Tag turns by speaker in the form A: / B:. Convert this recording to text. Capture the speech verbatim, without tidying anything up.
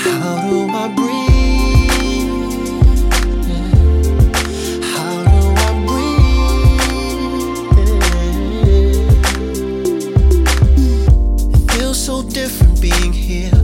A: How do I breathe? How do I breathe? It feels so different being here.